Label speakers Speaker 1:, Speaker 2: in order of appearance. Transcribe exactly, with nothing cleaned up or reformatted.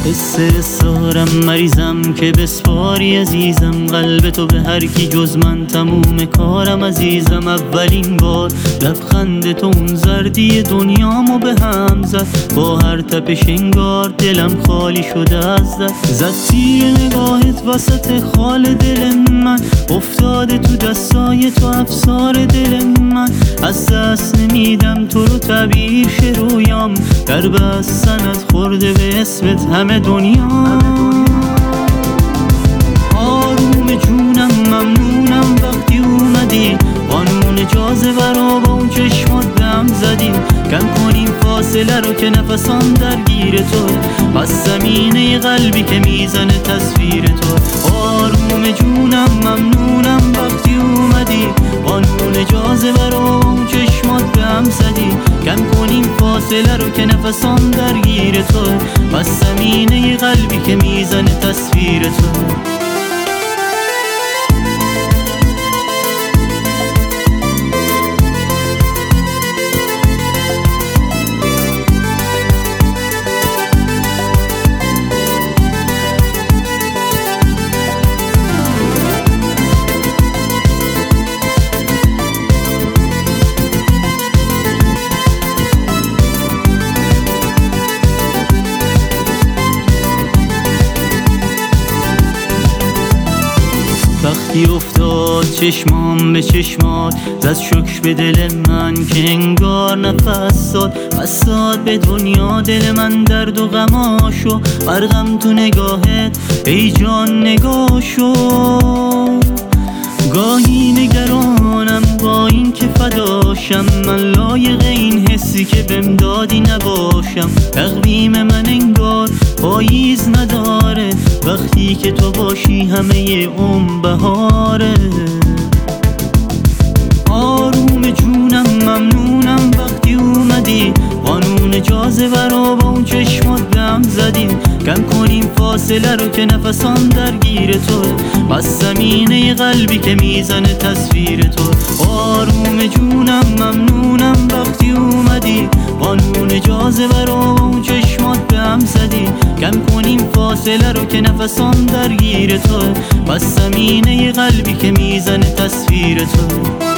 Speaker 1: حس سارم مریضم که بسپاری عزیزم قلب تو به هر کی جز من تموم کارم عزیزم. اولین بار لبخند تو اون زردی دنیامو به هم زد، با هر تپش انگار دلم خالی شده از دست. زد تیر نگاهت وسط خال دل من، افتاده تو دستای تو افسار دل من. از دست نمیدم تو رو تعبیر شه رویام، در بستنت خورده به اسمت همه دنیا. آروم جونم ممنونم وقتی اومدی، قانون جاذبه رو با اون چشمات دم زدیم. کم کنیم فاصله رو که نفسام درگیر تو، بس زمینه قلبی که میزنه تصویر تو. آروم جونم ممنونم وقتی اومدی، قانون جاذبه رو با اون چشمات دم زدیم. کم کنیم فاصله رو که نفسام درگیر تو، بس زمینه قلبی که میزنه تصویر تو. وقتی افتاد چشمام به چشمات، زد شکر به دل من که انگار نفس داد. بسات به دنیا دل من درد و غماشو، غرقم تو نگاهت ای جان نگاشو. گاهی نگرانم با این که فداشم، من لایق این حسی که بهم دادی نباشم. تقویم من انگار پاییز نداره، وقتی که تو باشی همه عمر بهاره. آروم جونم ممنونم وقتی اومدی، قانون جاذبه رو با اون چشمات دم زدیم. کم کنیم فاصله رو که نفسام درگیر تو، بس زمینه قلبی که میزنه تصویر تو. آروم جونم ممنونم وقتی اومدی، قانون جاذبه رو با اون چشمات دم زدیم. کم کنیم فاصله رو که نفسام درگیر تو، بس زمینه قلبی که میزنه تصویر تو.